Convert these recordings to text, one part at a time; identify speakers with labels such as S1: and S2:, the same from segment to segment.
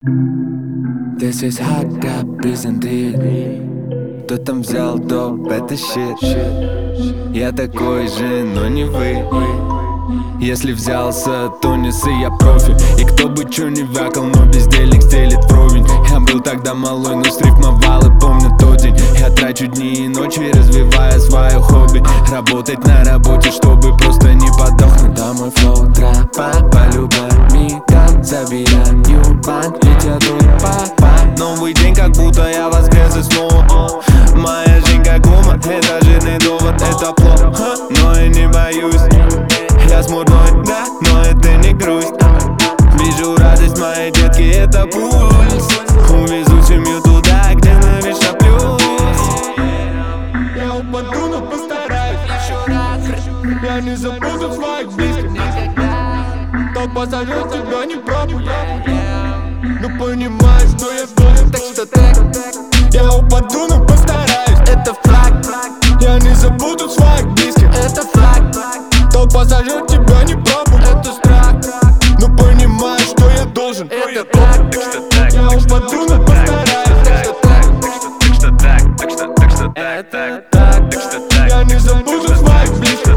S1: This is hot up, isn't it? Кто там взял доп, это щит. Я такой же, но не вы. Если взялся, то несы, я профи. И кто бы чё не вякал, но бездельник стелит вровень. Я был тогда малой, но срифмовал и помню тот день. Я трачу дни и ночи, развивая свое хобби. Работать на работе, чтобы просто не подохнуть. Да, мой флоу трапа, по-любому забираю банк, ведь я тут папа. Новый день, как будто я воскрес и снова. Моя жизнь как ума, это жирный довод, это плохо, но я не боюсь. Я смурной, да, но это не грусть. Вижу радость моей детки, это пульс. Увезу семью туда, где навечно плюс.
S2: Я упаду, но постараюсь. Я не забуду своих близких. Толпа сожрет тебя, не пробуй. Но понимаешь, что я должен. Так что так. Я упаду, но постараюсь. Это флаг. Я не забуду своих близких. Это флаг. Толпа сожрет тебя, не пробуй. Это страх. Но понимаешь, что я должен. Это так. Я упаду, но постараюсь. Это так. Я не забуду своих близких.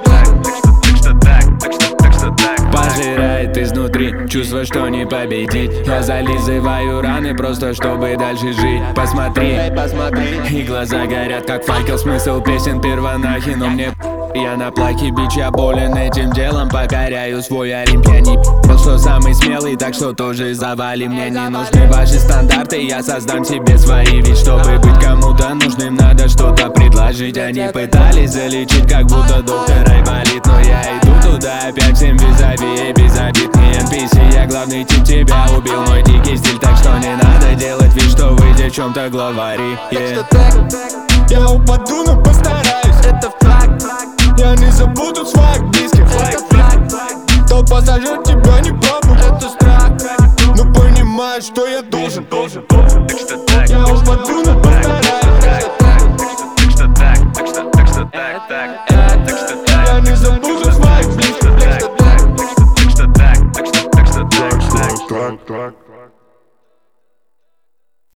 S1: Пожирает изнутри, чувство, что не победить. Я зализываю раны, просто чтобы дальше жить. Посмотри, и глаза горят, как факел. Смысл песен первонахи, но мне я на плахе, бич, я болен этим делом. Покоряю свой Олимп, я не что самый смелый, так что тоже завали. Мне не нужны ваши стандарты, я создам себе свои. Ведь чтобы быть кому-то нужным, надо что-то предложить. Они пытались залечить, как будто доктор Айболит. Но я иду туда опять, всем визави и без обид. Не NPC, я главный тип, тебя убил мой дикий стиль. Так что не надо делать вид, что вы о чем-то главари.
S2: Я упаду, но постараюсь. Это флаг. Я не забуду своих близких. Это флаг. Толпа сожрет тебя, не пробуй. Это страх. Но понимаешь, что я должен. Я упаду, но постараюсь.